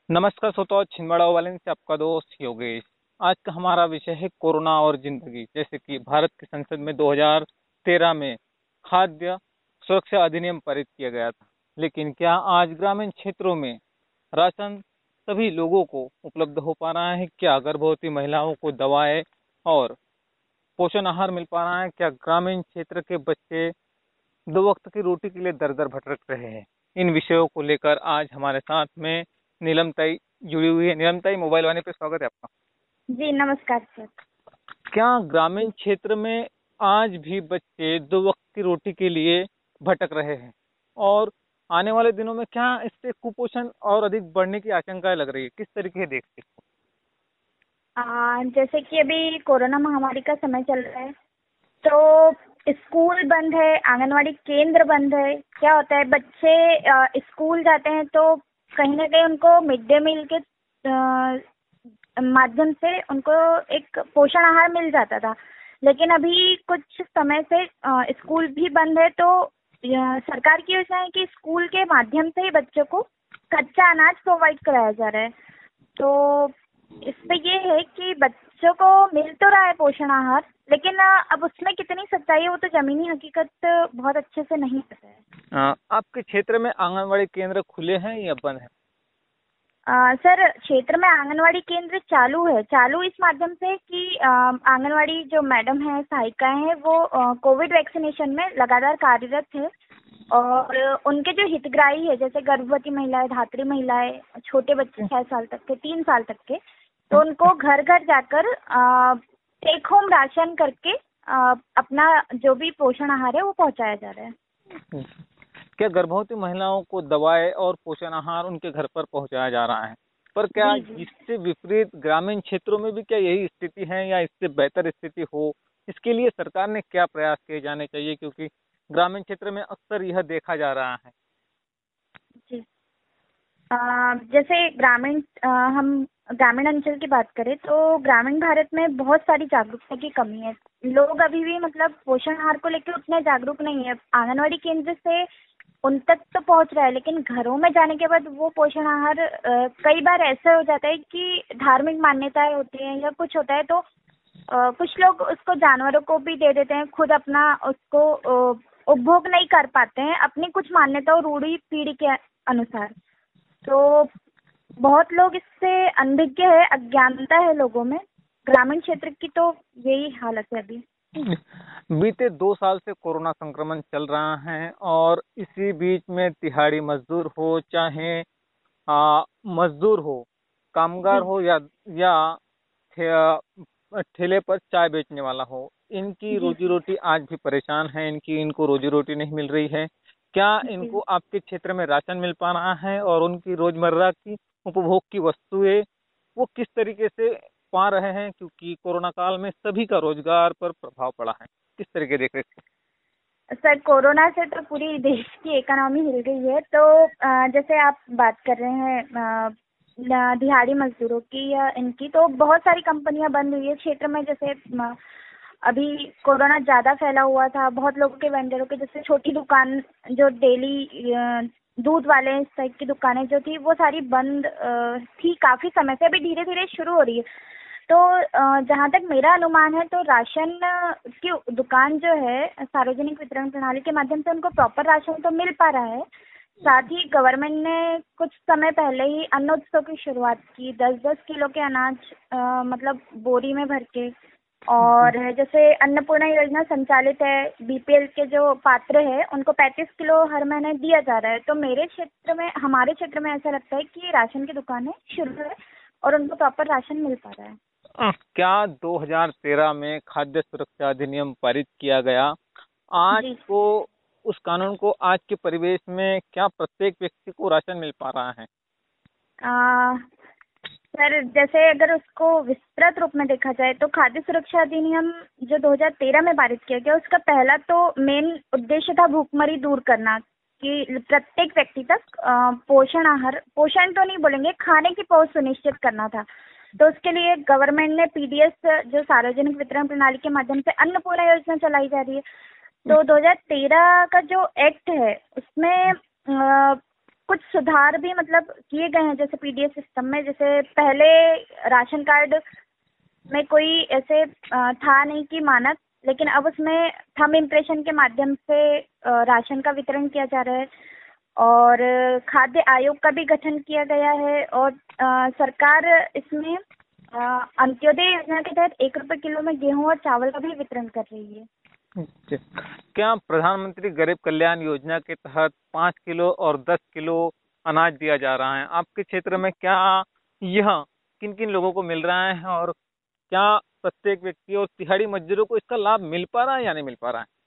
नमस्कार श्रोताओ, छिंदवाड़ा वाले से आपका दोस्त योगेश। आज का हमारा विषय है कोरोना और जिंदगी। जैसे कि भारत की संसद में 2013 में खाद्य सुरक्षा अधिनियम पारित किया गया था, लेकिन क्या आज ग्रामीण क्षेत्रों में राशन सभी लोगों को उपलब्ध हो पा रहा है? क्या गर्भवती महिलाओं को दवाएं और पोषण आहार मिल पा रहा है? क्या ग्रामीण क्षेत्र के बच्चे दो वक्त की रोटी के लिए दर दर भटक रहे हैं? इन विषयों को लेकर आज हमारे साथ में नीलम ताई जुड़ी हुई है। नीलम ताई, मोबाइल वाले पे स्वागत है आपका। जी नमस्कार सर। क्या ग्रामीण क्षेत्र में आज भी बच्चे दो वक्त की रोटी के लिए भटक रहे हैं? और आने वाले दिनों में क्या इससे कुपोषण और अधिक बढ़ने की आशंकाएं लग रही है? किस तरीके से देखते हैं? जैसे कि अभी कोरोना महामारी का समय चल रहा है, तो स्कूल बंद है, आंगनवाड़ी केंद्र बंद है। क्या होता है, बच्चे स्कूल जाते हैं तो कहीं ना कहीं उनको मिड डे मील के माध्यम से उनको एक पोषण आहार मिल जाता था। लेकिन अभी कुछ समय से स्कूल भी बंद है, तो सरकार की योजना है कि स्कूल के माध्यम से ही बच्चों को कच्चा अनाज प्रोवाइड कराया जा रहा है। तो इस पे ये है कि बच्चों को मिल तो रहा है पोषण आहार, लेकिन अब उसमें कितनी सच्चाई है वो तो जमीनी हकीकत बहुत अच्छे से नहीं पता है। आपके क्षेत्र में आंगनवाड़ी केंद्र खुले हैं या बंद है? सर, क्षेत्र में आंगनवाड़ी केंद्र चालू इस माध्यम से कि आंगनवाड़ी जो मैडम है, सहायिकाएं हैं, वो कोविड वैक्सीनेशन में लगातार कार्यरत है। और उनके जो हितग्राही है, जैसे गर्भवती महिलाएं, धात्री महिलाएं, छोटे बच्चे 6 साल तक के, 3 साल तक के, तो उनको घर घर जाकर टेक होम राशन करके अपना जो भी पोषण आहार है वो पहुंचाया जा रहा है। क्या गर्भवती महिलाओं को दवाएं और पोषण आहार उनके घर पर पहुंचाया जा रहा है? पर क्या जी जी। इससे विपरीत ग्रामीण क्षेत्रों में भी क्या यही स्थिति है या इससे बेहतर स्थिति हो? इसके लिए सरकार ने क्या प्रयास किए जाने चाहिए, क्योंकि ग्रामीण क्षेत्र में अक्सर यह देखा जा रहा है। जी। जैसे हम ग्रामीण अंचल की बात करें तो ग्रामीण भारत में बहुत सारी जागरूकता की कमी है। लोग अभी भी मतलब पोषण आहार को लेकर उतने जागरूक नहीं है। आंगनवाड़ी केंद्र से उन तक तो पहुंच रहा है, लेकिन घरों में जाने के बाद वो पोषण आहार कई बार ऐसा हो जाता है कि धार्मिक मान्यताएं होती हैं या कुछ होता है, तो कुछ लोग उसको जानवरों को भी दे देते हैं, खुद अपना उसको उपभोग नहीं कर पाते हैं अपनी कुछ मान्यताओं, रूढ़ी पीढ़ी के अनुसार। तो बहुत लोग इससे अनभिज्ञ है, अज्ञानता है लोगों में। ग्रामीण क्षेत्र की तो यही हालत है अभी। बीते 2 साल से कोरोना संक्रमण चल रहा है और इसी बीच में तिहाड़ी मजदूर हो, चाहे मजदूर हो, कामगार जी हो, या ठेले पर चाय बेचने वाला हो, इनकी जी रोजी रोटी आज भी परेशान है। इनको रोजी रोटी नहीं मिल रही है। क्या इनको जी। आपके क्षेत्र में राशन मिल पा रहा है? और उनकी रोजमर्रा की उपभोग की वस्तुएं वो किस तरीके से पा रहे हैं? क्योंकि कोरोना काल में सभी का रोजगार पर प्रभाव पड़ा है। किस तरीके देख रहे हैं? सर, कोरोना से तो पूरी देश की इकोनॉमी हिल गई है। तो जैसे आप बात कर रहे हैं दिहाड़ी मजदूरों की या इनकी, तो बहुत सारी कंपनियां बंद हुई है क्षेत्र में। जैसे अभी कोरोना ज़्यादा फैला हुआ था, बहुत लोगों के वेंडरों के, जैसे छोटी दुकान जो डेली दूध वाले इस टाइप की दुकानें जो थी वो सारी बंद थी काफ़ी समय से। अभी धीरे धीरे शुरू हो रही है। तो जहाँ तक मेरा अनुमान है, तो राशन की दुकान जो है सार्वजनिक वितरण प्रणाली के माध्यम से उनको प्रॉपर राशन तो मिल पा रहा है। साथ ही गवर्नमेंट ने कुछ समय पहले ही अन्न उत्सव की शुरुआत की, 10-10 किलो के अनाज मतलब बोरी में भर के। और जैसे अन्नपूर्णा योजना संचालित है, बीपीएल के जो पात्र है उनको 35 किलो हर महीने दिया जा रहा है। तो हमारे क्षेत्र में ऐसा लगता है कि राशन की दुकानें शुरू है और उनको प्रॉपर राशन मिल पा रहा है। क्या 2013 में खाद्य सुरक्षा अधिनियम पारित किया गया? आज जी। को उस कानून को आज के परिवेश में क्या प्रत्येक व्यक्ति को राशन मिल पा रहा है? आ, सर, जैसे अगर उसको विस्तृत रूप में देखा जाए तो खाद्य सुरक्षा अधिनियम जो 2013 में पारित किया गया, उसका पहला तो मेन उद्देश्य था भूखमरी दूर करना, कि प्रत्येक व्यक्ति तक पोषण आहार, पोषण तो नहीं बोलेंगे, खाने की पहुंच सुनिश्चित करना था। तो उसके लिए गवर्नमेंट ने पीडीएस जो सार्वजनिक वितरण प्रणाली के माध्यम से अन्नपूर्णा योजना चलाई जा रही है। तो 2013 का जो एक्ट है उसमें कुछ सुधार भी मतलब किए गए हैं, जैसे पीडीएस सिस्टम में। जैसे पहले राशन कार्ड में कोई ऐसे था नहीं कि मानक, लेकिन अब उसमें थंब इम्प्रेशन के माध्यम से राशन का वितरण किया जा रहा है। और खाद्य आयोग का भी गठन किया गया है। और सरकार इसमें अंत्योदय योजना के तहत 1 रुपए किलो में गेहूं और चावल का भी वितरण कर रही है। अच्छा। क्या प्रधानमंत्री गरीब कल्याण योजना के तहत 5 किलो और 10 किलो अनाज दिया जा रहा है? आपके क्षेत्र में क्या यह किन किन लोगों को मिल रहा है, और क्या प्रत्येक व्यक्ति और दिहाड़ी मजदूरों को इसका लाभ मिल पा रहा है या नहीं मिल पा रहा है?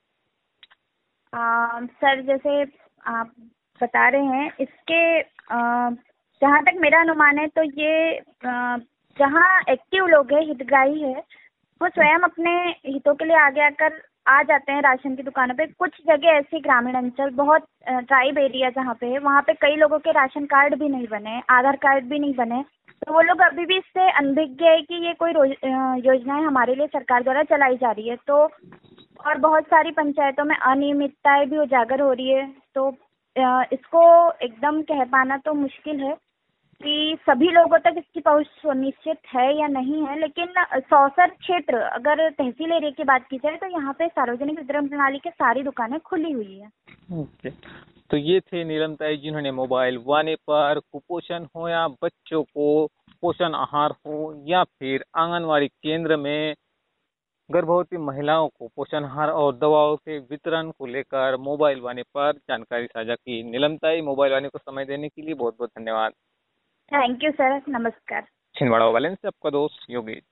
सर, जैसे आप बता रहे हैं, इसके जहाँ तक मेरा अनुमान है तो ये जहाँ एक्टिव लोग हैं, हितग्राही है, वो स्वयं अपने हितों के लिए आगे आकर आ जाते हैं राशन की दुकानों पे। कुछ जगह ऐसी ग्रामीण अंचल, बहुत ट्राइब एरिया जहाँ पे है, वहाँ पे कई लोगों के राशन कार्ड भी नहीं बने, आधार कार्ड भी नहीं बने। तो वो लोग अभी भी इससे अनभिज्ञ है कि ये कोई योजनाएं हमारे लिए सरकार द्वारा चलाई जा रही है। तो और बहुत सारी पंचायतों में अनियमितताएं भी उजागर हो रही है। तो इसको एकदम कह पाना तो मुश्किल है कि सभी लोगों तक इसकी पहुंच सुनिश्चित है या नहीं है। लेकिन सौसर क्षेत्र, अगर तहसील एरिया की बात की जाए, तो यहाँ पे सार्वजनिक वितरण प्रणाली के सारी दुकानें खुली हुई है। ओके। तो ये थे नीलमताई, जिन्होंने मोबाइल वाने पर कुपोषण हो या बच्चों को पोषण आहार हो या फिर आंगनवाड़ी केंद्र में गर्भवती महिलाओं को पोषण आहार और दवाओं के वितरण को लेकर मोबाइल वाणी पर जानकारी साझा की। नीलमताई, मोबाइल वाणी को समय देने के लिए बहुत बहुत धन्यवाद। थैंक यू सर, नमस्कार। छिंदवाड़ा वाले से आपका दोस्त योगेश।